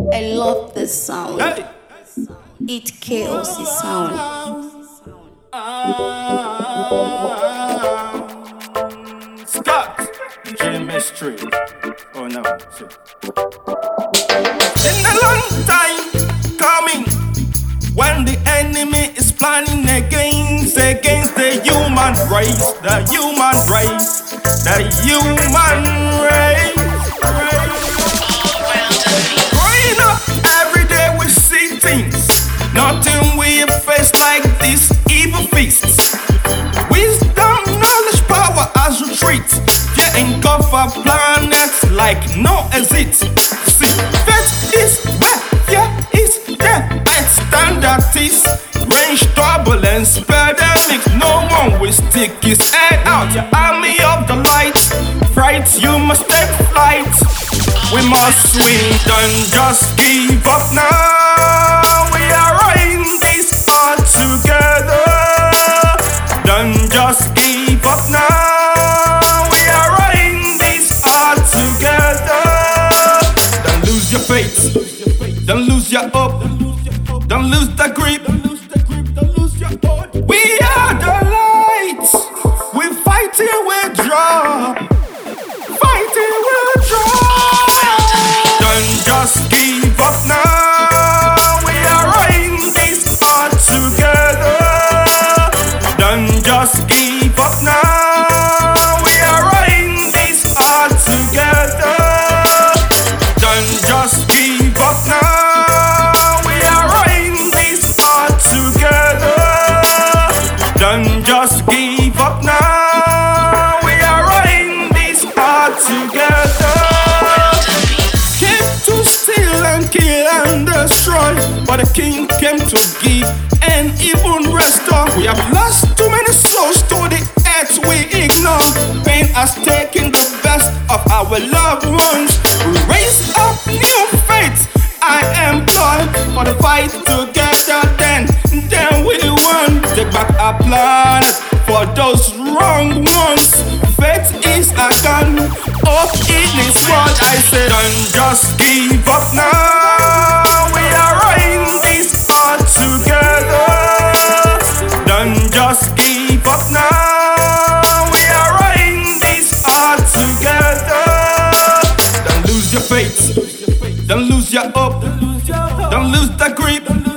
I love this sound. Hey. It KOC sound. Scott, chemistry. Oh no. Been a long time coming when the enemy is planning against the human race, the human race, the human race. Growing up every day we see things, nothing we face like this evil feasts. Wisdom, knowledge, power as retreat. Fear and cover planets like no exit. See, faith is where fear is there. And standard is range turbulence, pandemic. No one will stick his head out. Your army of the light, fright, you must take flight. We must win, don't just give up now. We are in this all together. Don't just give up now. We are in this all together. Don't lose your faith. Don't lose your hope. Don't lose the grip. We are the light. We fight till we drop. Fight till we drop. Don't just give up now. We are in this all together. Don't just give up now. We are in this all together. Don't just give up now. We are in this all together. Don't just give up now. We are in this all together. Came to steal and kill and destroy, but the king came to give and even restore. We have lost too many souls to the earth we ignore. Pain has taken the best of our loved ones. We raise up new faith. I am called for the fight together. Then we won. Take back our planet for those wrong ones. Faith is a gun. Hope in is what I said. Don't just give up now. We are in this all together. Don't just give up now. We are in this all together. Don't lose your faith. Don't lose your hope. Don't lose the grip.